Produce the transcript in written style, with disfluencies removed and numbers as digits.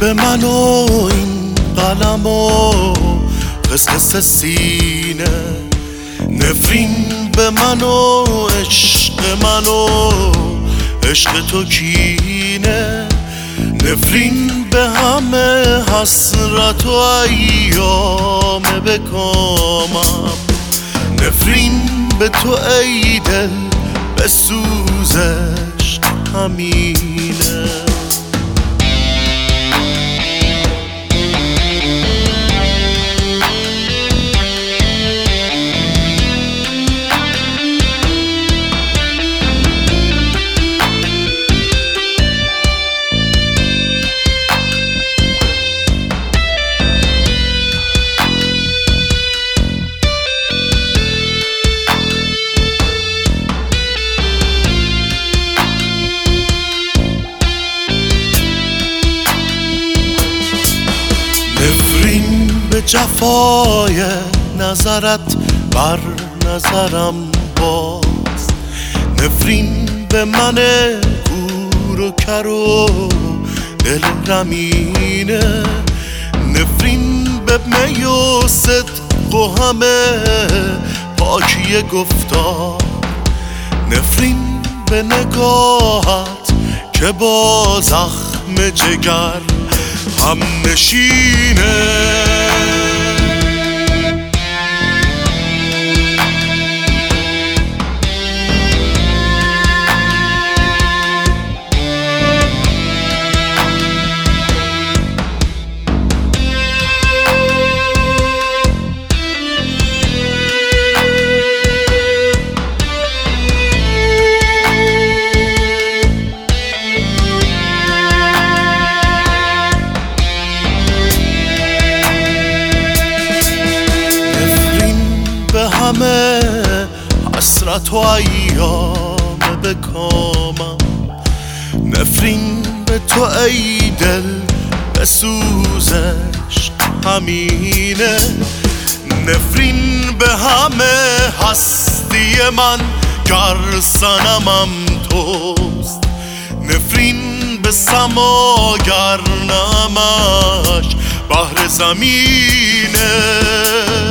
به من و این قلم و قصقص سینه، نفرین به من و عشق من و عشق تو کینه، نفرین به همه حسرت و ایام بکامم، نفرین به تو ای دل به سوزش همینه. نفرین به جفای نظرت بر نظرم باز، نفرین به من کور و کر و دل رمینه، نفرین به می و صدق و همه پاکی گفتار، نفرین به نگاهت که با زخم جگر هم نشینه. همه حسرت و ایام بکامم، نفرین به تو ای دل به سوزش همینه، نفرین به همه هستی من گر صنمم توست، نفرین به سما گر نمش بحر زمینه.